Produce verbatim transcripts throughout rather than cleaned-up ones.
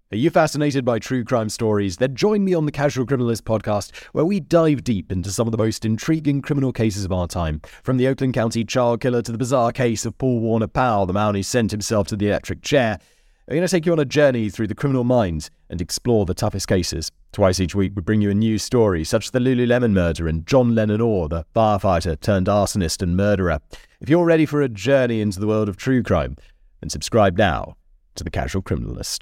Are you fascinated by true crime stories? Then join me on the Casual Criminalist podcast, where we dive deep into some of the most intriguing criminal cases of our time. From the Oakland County child killer to the bizarre case of Paul Warner Powell, the man who sent himself to the electric chair. We're going to take you on a journey through the criminal mind and explore the toughest cases. Twice each week we bring you a new story, such as the Lululemon murder and John Lennon Orr, the firefighter turned arsonist and murderer. If you're ready for a journey into the world of true crime, then subscribe now to the Casual Criminalist.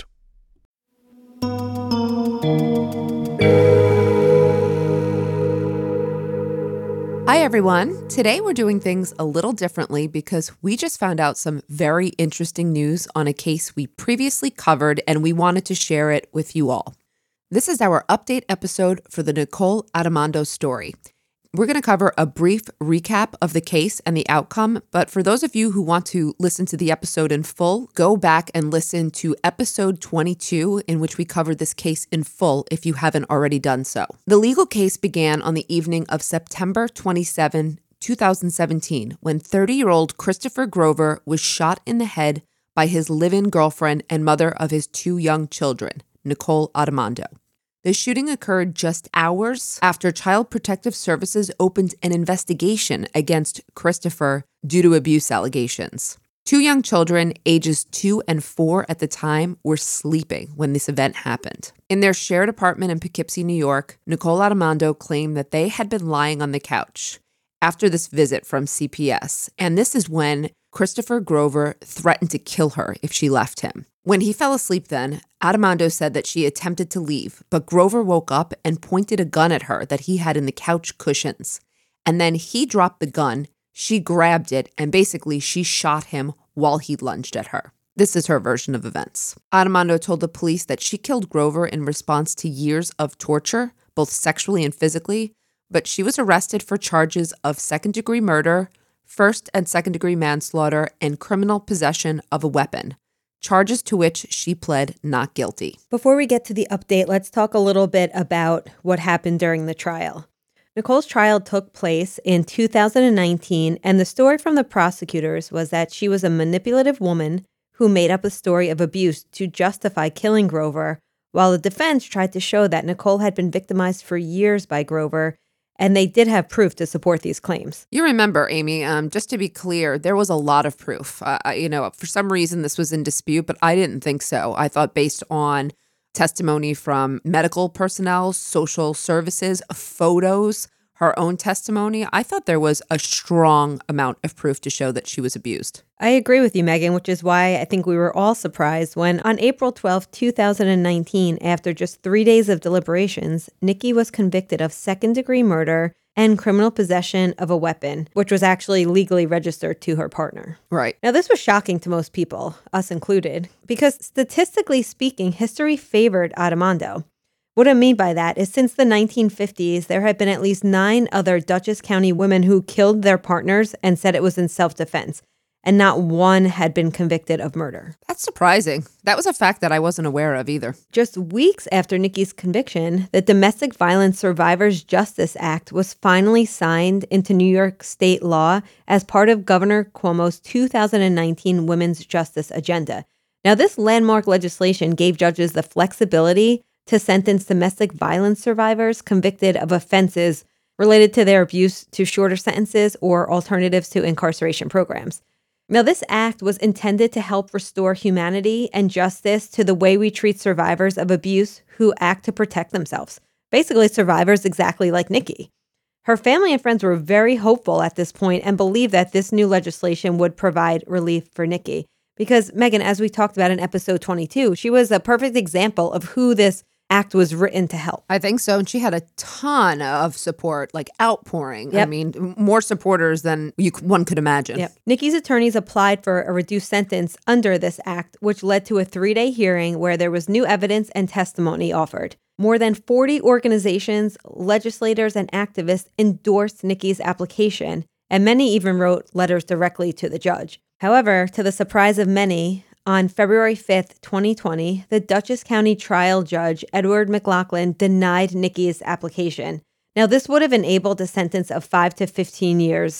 Hi, everyone. Today we're doing things a little differently because we just found out some very interesting news on a case we previously covered, and we wanted to share it with you all. This is our update episode for the Nicole Adamando story. We're going to cover a brief recap of the case and the outcome, but for those of you who want to listen to the episode in full, go back and listen to episode twenty-two, in which we covered this case in full if you haven't already done so. The legal case began on the evening of September twenty-seventh, twenty seventeen, when thirty-year-old Christopher Grover was shot in the head by his live-in girlfriend and mother of his two young children, Nicole Adamando. The shooting occurred just hours after Child Protective Services opened an investigation against Christopher due to abuse allegations. Two young children, ages two and four at the time, were sleeping when this event happened. In their shared apartment in Poughkeepsie, New York, Nicole Adamando claimed that they had been lying on the couch after this visit from C P S, and this is when Christopher Grover threatened to kill her if she left him. When he fell asleep then, Adamando said that she attempted to leave, but Grover woke up and pointed a gun at her that he had in the couch cushions. And then he dropped the gun, she grabbed it, and basically she shot him while he lunged at her. This is her version of events. Adamando told the police that she killed Grover in response to years of torture, both sexually and physically, but she was arrested for charges of second-degree murder, first and second-degree manslaughter, and criminal possession of a weapon, charges to which she pled not guilty. Before we get to the update, let's talk a little bit about what happened during the trial. Nicole's trial took place in two thousand nineteen, and the story from the prosecutors was that she was a manipulative woman who made up a story of abuse to justify killing Grover, while the defense tried to show that Nicole had been victimized for years by Grover, and they did have proof to support these claims. You remember, Amy, um, just to be clear, there was a lot of proof. Uh, you know, for some reason this was in dispute, but I didn't think so. I thought based on testimony from medical personnel, social services, photos, her own testimony, I thought there was a strong amount of proof to show that she was abused. I agree with you, Megan, which is why I think we were all surprised when on April twelfth, twenty nineteen, after just three days of deliberations, Nikki was convicted of second-degree murder and criminal possession of a weapon, which was actually legally registered to her partner. Right. Now, this was shocking to most people, us included, because statistically speaking, history favored Adamando. What I mean by that is since the nineteen fifties, there had been at least nine other Dutchess County women who killed their partners and said it was in self-defense, and not one had been convicted of murder. That's surprising. That was a fact that I wasn't aware of either. Just weeks after Nikki's conviction, the Domestic Violence Survivors Justice Act was finally signed into New York state law as part of Governor Cuomo's two thousand nineteen Women's Justice Agenda. Now, this landmark legislation gave judges the flexibility to sentence domestic violence survivors convicted of offenses related to their abuse to shorter sentences or alternatives to incarceration programs. Now, this act was intended to help restore humanity and justice to the way we treat survivors of abuse who act to protect themselves. Basically, survivors exactly like Nikki. Her family and friends were very hopeful at this point and believed that this new legislation would provide relief for Nikki. Because, Megan, as we talked about in episode twenty-two, she was a perfect example of who this act was written to help. I think so. And she had a ton of support, like outpouring. Yep. I mean, more supporters than you one could imagine. Yep. Nikki's attorneys applied for a reduced sentence under this act, which led to a three-day hearing where there was new evidence and testimony offered. More than forty organizations, legislators, and activists endorsed Nikki's application, and many even wrote letters directly to the judge. However, to the surprise of many, on February fifth, twenty twenty, the Dutchess County trial judge, Edward McLaughlin, denied Nikki's application. Now, this would have enabled a sentence of five to fifteen years.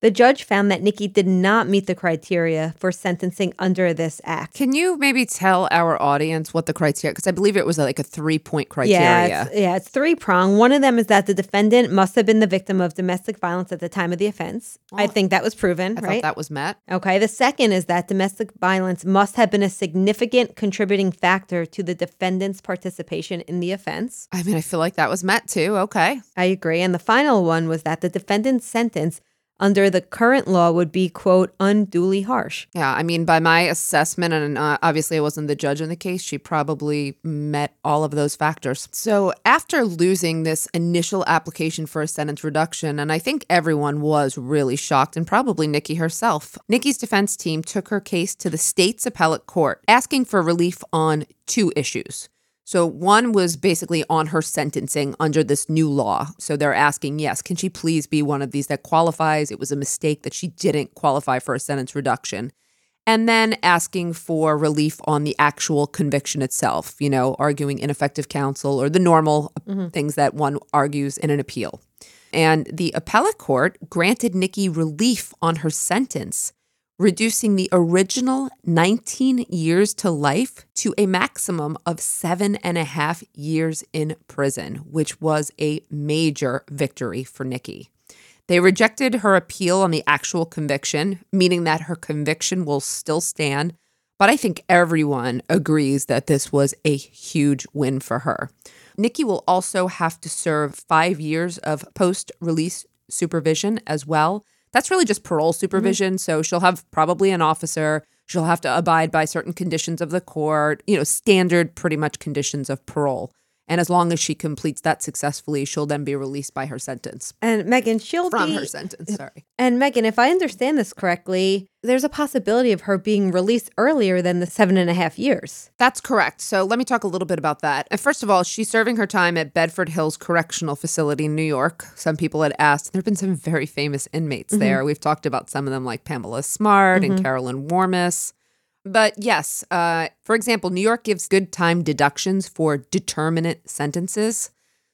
The judge found that Nikki did not meet the criteria for sentencing under this act. Can you maybe tell our audience what the criteria, because I believe it was like a three-point criteria. Yeah, it's, yeah, it's three-prong. One of them is that the defendant must have been the victim of domestic violence at the time of the offense. Well, I think that was proven, I right? thought that was met. Okay. The second is that domestic violence must have been a significant contributing factor to the defendant's participation in the offense. I mean, I feel like that was met too. Okay. I agree. And the final one was that the defendant's sentence under the current law would be, quote, unduly harsh. Yeah, I mean, by my assessment, and uh, obviously I wasn't the judge in the case, she probably met all of those factors. So after losing this initial application for a sentence reduction, and I think everyone was really shocked, and probably Nikki herself, Nikki's defense team took her case to the state's appellate court, asking for relief on two issues. So one was basically on her sentencing under this new law. So they're asking, yes, can she please be one of these that qualifies? It was a mistake that she didn't qualify for a sentence reduction. And then asking for relief on the actual conviction itself, you know, arguing ineffective counsel or the normal mm-hmm. things that one argues in an appeal. And the appellate court granted Nikki relief on her sentence, reducing the original nineteen years to life to a maximum of seven and a half years in prison, which was a major victory for Nikki. They rejected her appeal on the actual conviction, meaning that her conviction will still stand. But I think everyone agrees that this was a huge win for her. Nikki will also have to serve five years of post-release supervision as well. That's really just parole supervision. Mm-hmm. So she'll have probably an officer. She'll have to abide by certain conditions of the court, you know, standard pretty much conditions of parole. And as long as she completes that successfully, she'll then be released by her sentence. And Megan, she'll From be... her sentence, sorry. And Megan, if I understand this correctly, there's a possibility of her being released earlier than the seven and a half years. That's correct. So let me talk a little bit about that. And first of all, she's serving her time at Bedford Hills Correctional Facility in New York. Some people had asked. There have been some very famous inmates mm-hmm. there. We've talked about some of them like Pamela Smart mm-hmm. and Carolyn Warmis. But yes, uh, for example, New York gives good time deductions for determinate sentences.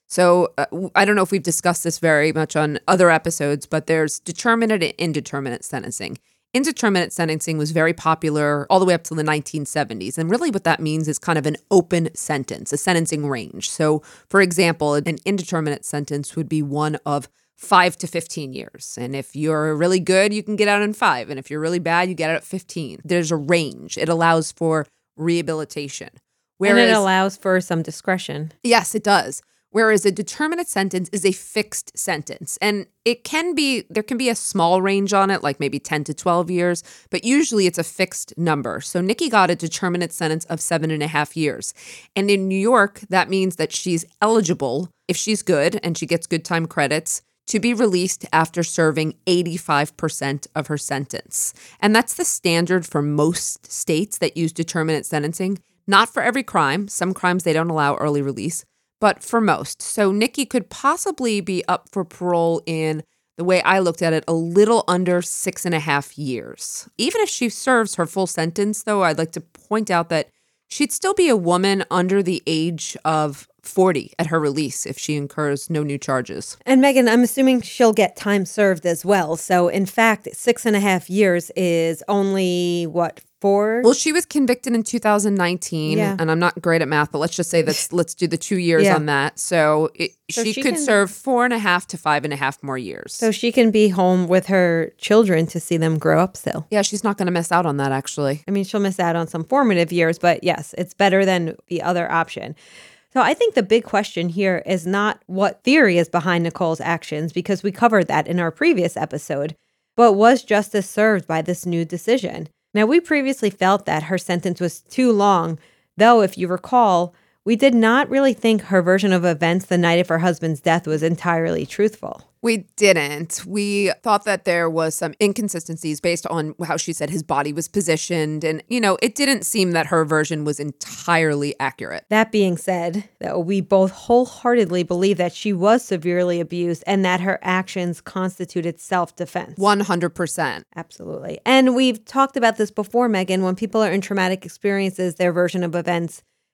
So uh, I don't know if we've discussed this very much on other episodes, but there's determinate and indeterminate sentencing. Indeterminate sentencing was very popular all the way up to the nineteen seventies. And really what that means is kind of an open sentence, a sentencing range. So, for example, an indeterminate sentence would be one of five to fifteen years. And if you're really good, you can get out in five. And if you're really bad, you get out at fifteen. There's a range. It allows for rehabilitation. Whereas, and it allows for some discretion. Yes, it does. Whereas a determinate sentence is a fixed sentence. And it can be, there can be a small range on it, like maybe ten to twelve years, but usually it's a fixed number. So Nikki got a determinate sentence of seven and a half years. And in New York, that means that she's eligible, if she's good and she gets good time credits, to be released after serving eighty-five percent of her sentence. And that's the standard for most states that use determinate sentencing. Not for every crime. Some crimes they don't allow early release, but for most. So Nikki could possibly be up for parole in, the way I looked at it, a little under six and a half years. Even if she serves her full sentence, though, I'd like to point out that she'd still be a woman under the age of forty at her release if she incurs no new charges. And Megan, I'm assuming she'll get time served as well. So in fact, six and a half years is only, what, four? Well, she was convicted in two thousand nineteen, yeah. and I'm not great at math, but let's just say that let's do the two years yeah. on that. So, it, so she, she could can, serve four and a half to five and a half more years. So she can be home with her children to see them grow up still. Yeah, she's not going to miss out on that, actually. I mean, she'll miss out on some formative years, but yes, it's better than the other option. So I think the big question here is not what theory is behind Nicole's actions, because we covered that in our previous episode, but was justice served by this new decision? Now, we previously felt that her sentence was too long, though, if you recall, we did not really think her version of events the night of her husband's death was entirely truthful. We didn't. We thought that there was some inconsistencies based on how she said his body was positioned. And, you know, it didn't seem that her version was entirely accurate. That being said, that we both wholeheartedly believe that she was severely abused and that her actions constituted self-defense. one hundred percent. Absolutely. And we've talked about this before, Megan. When people are in traumatic experiences, their version of events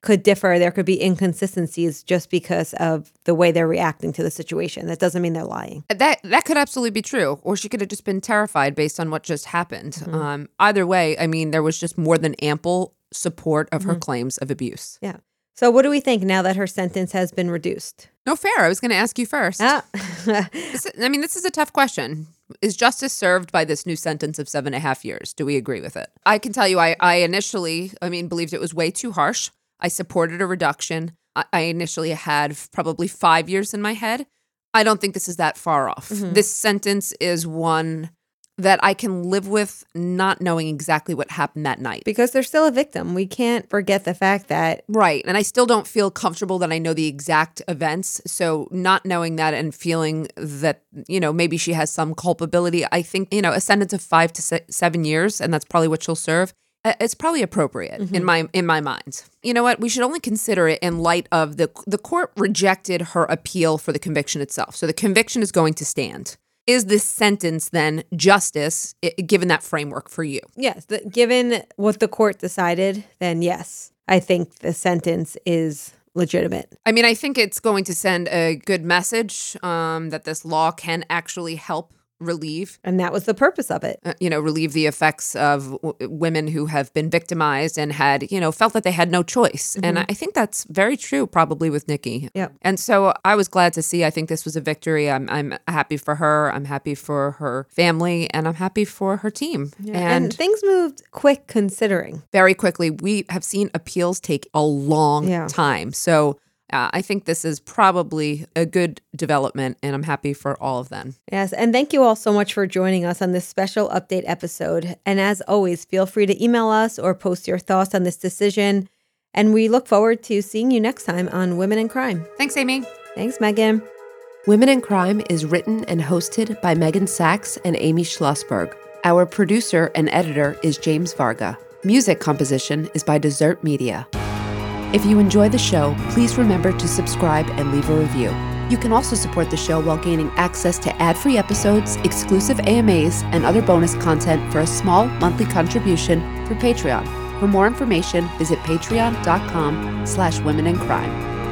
could differ. There could be inconsistencies just because of the way they're reacting to the situation. That doesn't mean they're lying. That that could absolutely be true. Or she could have just been terrified based on what just happened. Mm-hmm. Um, either way, I mean, there was just more than ample support of mm-hmm. her claims of abuse. Yeah. So what do we think now that her sentence has been reduced? No, fair. I was going to ask you first. Ah. this, I mean, this is a tough question. Is justice served by this new sentence of seven and a half years? Do we agree with it? I can tell you, I, I initially, I mean, believed it was way too harsh. I supported a reduction. I, I initially had probably five years in my head. I don't think this is that far off. Mm-hmm. This sentence is one that I can live with not knowing exactly what happened that night. Because they're still a victim. We can't forget the fact that... Right. And I still don't feel comfortable that I know the exact events. So not knowing that and feeling that, you know, maybe she has some culpability, I think, you know, a sentence of five to se- seven years, and that's probably what she'll serve, it's probably appropriate mm-hmm. in my in my mind. You know what? We should only consider it in light of the the court rejected her appeal for the conviction itself. So the conviction is going to stand. Is this sentence then justice, given that framework for you? Yes. The, given what the court decided, then yes, I think the sentence is legitimate. I mean, I think it's going to send a good message um, that this law can actually help relieve. And that was the purpose of it. Uh, you know, relieve the effects of w- women who have been victimized and had, you know, felt that they had no choice. Mm-hmm. And I think that's very true probably with Nikki. Yeah. And so I was glad to see. I think this was a victory. I'm I'm happy for her. I'm happy for her family. And I'm happy for her team. Yeah. And, and things moved quick considering. Very quickly. We have seen appeals take a long yeah. time. So Uh, I think this is probably a good development, and I'm happy for all of them. Yes, and thank you all so much for joining us on this special update episode. And as always, feel free to email us or post your thoughts on this decision. And we look forward to seeing you next time on Women in Crime. Thanks, Amy. Thanks, Megan. Women in Crime is written and hosted by Megan Sachs and Amy Schlossberg. Our producer and editor is James Varga. Music composition is by Desert Media. If you enjoy the show, please remember to subscribe and leave a review. You can also support the show while gaining access to ad-free episodes, exclusive A M As, and other bonus content for a small monthly contribution through Patreon. For more information, visit patreon.com slash women in crime.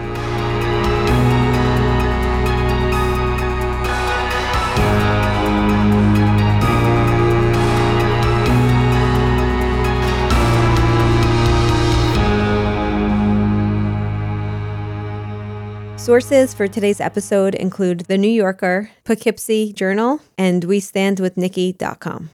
Sources for today's episode include The New Yorker, Poughkeepsie Journal, and we stand with nikki dot com.